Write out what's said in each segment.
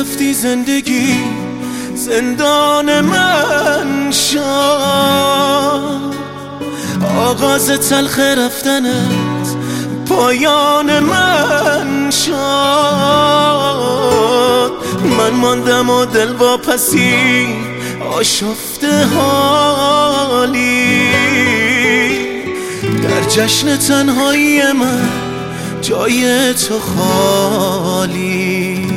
رفتی زندگی زندان من شد، آغاز تلخ رفتنت پایان من شد. من ماندم و دل واپسی آشفته حالی، در جشن تنهایی من جای تو خالی.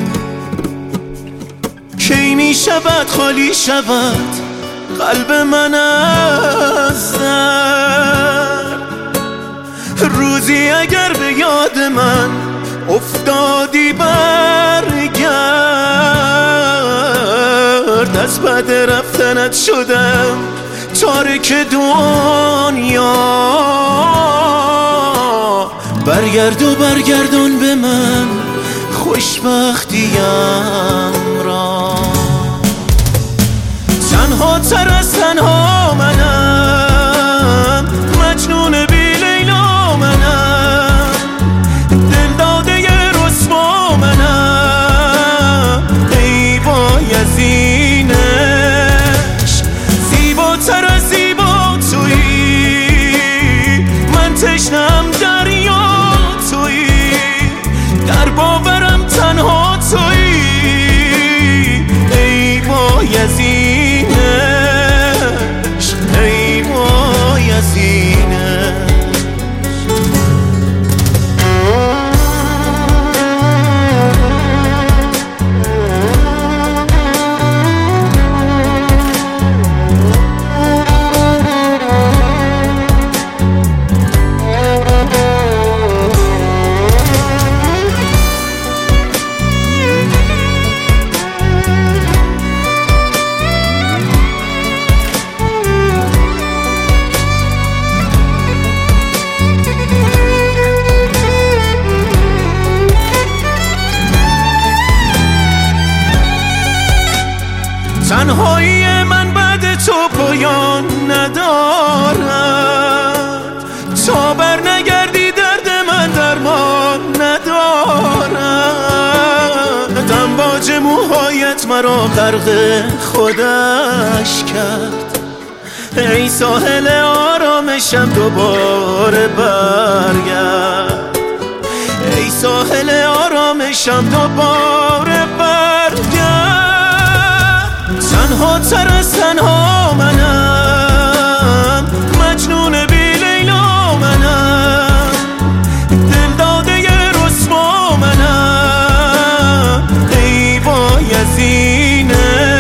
کی می شود خالی شود قلب من از درد، روزی اگر به یاد من افتادی برگرد. از بعد رفتنت شدم تارک دنیا، برگرد و برگردون به من خوشبختیم را. تنها تر از تنها منم، مجنون بی لیلا منم، دل داده رسوا منم. ای بایزینش زیباتر از زیبا تویی، من تشنم دریا تویی، در باورم تنها تویی. ای بایزینش، ای بایزینش. تنهایی من بعد تو پایان ندارد، تا بر نگردی درد من درمان ندارد. امواج موهایت مرا غرق خودش کرد، ای ساحل آرامشم دوباره برگرد. ای ساحل آرامشم دوباره برگرد. تنها تر از تنها منم، مجنون بی لیلا منم، دل داده رسوا منم. ای بایزینش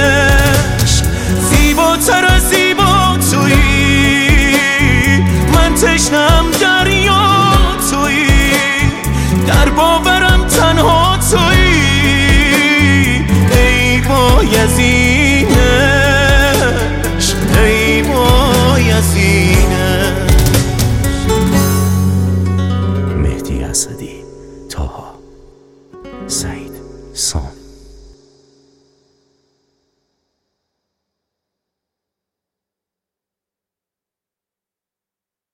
زیباتر از زیبا تویی، من تشنم دریا تویی، در باورم تنها تویی. ای بایزینش،